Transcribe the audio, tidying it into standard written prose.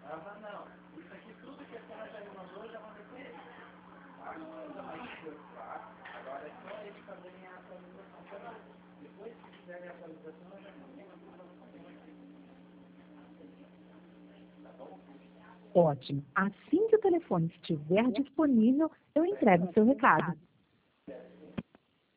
Ótimo. Assim que o telefone estiver disponível, eu entrego o seu recado.